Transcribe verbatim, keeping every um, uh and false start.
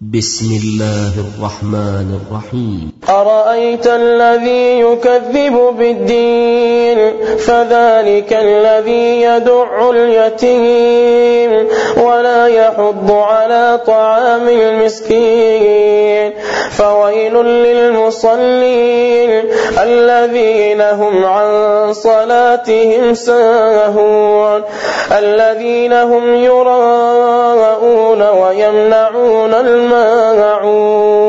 بسم الله الرحمن الرحيم. أرأيت الذي يكذب بالدين فذلك الذي يدع اليتيم ولا يحض على طعام المسكين فويل للمصلين الذين هم عن صلاتهم ساهون الذين هم يراءون ويمنعون الماعون